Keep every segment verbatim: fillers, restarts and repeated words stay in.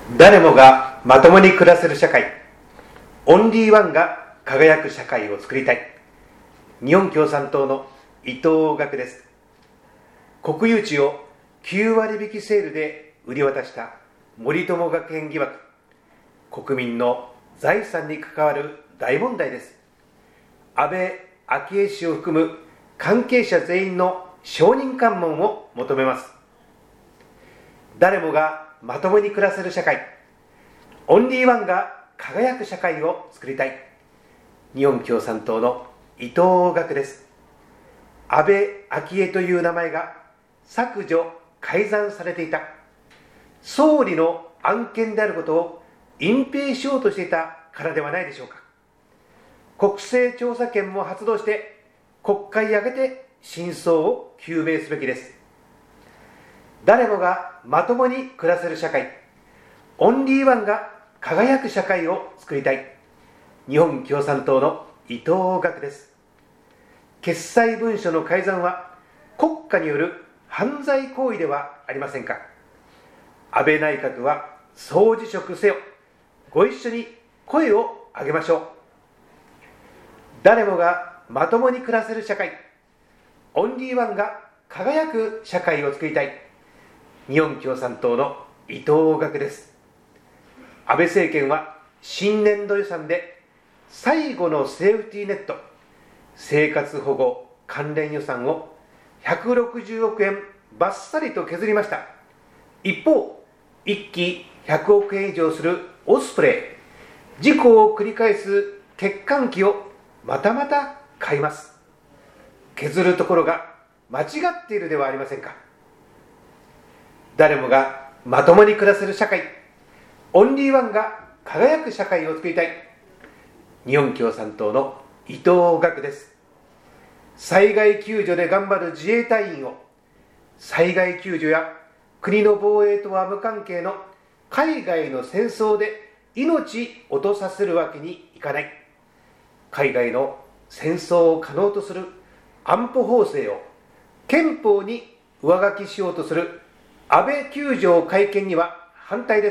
誰もがまともに暮らせる社会、オンリーワンが輝く社会を作りたい。日本共産党の伊藤岳です。国有地をきゅうわりびきセールで売り渡した森友学園疑惑、国民の財産に関わる大問題です。安倍昭恵氏を含む関係者全員の証人喚問を求めます。誰もがまともに暮らせる社会、オンリーワンが輝く社会を作りたい。日本共産党の伊藤岳です。安倍昭恵という名前が削除改ざんされていた、総理の案件であることを隠蔽しようとしていたからではないでしょうか。国政調査権も発動して国会に挙げて真相を究明すべきです。誰もがまともに暮らせる社会、オンリーワンが輝く社会を作りたい。日本共産党の伊藤岳です。決裁文書の改ざんは国家による犯罪行為ではありませんか。安倍内閣は総辞職せよ。ご一緒に声を上げましょう。誰もがまともに暮らせる社会、オンリーワンが輝く社会を作りたい。日本共産党の伊藤岳です。安倍政権は新年度予算で最後のセーフティーネット、生活保護関連予算をひゃくろくじゅうおくえんバッサリと削りました。一方、いっきひゃくおくえん以上するオスプレイ、事故を繰り返す欠陥機をまたまた買います。削るところが間違っているではありませんか。誰もがまともに暮らせる社会、オンリーワンが輝く社会を作りたい。日本共産党の伊藤岳です。災害救助で頑張る自衛隊員を災害救助や国の防衛とは無関係の海外の戦争で命落とさせるわけにいかない。海外の戦争を可能とする安保法制を憲法に上書きしようとする安倍救助改憲には反対です。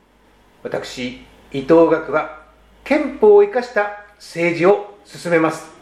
私、伊藤岳は憲法を生かした政治を進めます。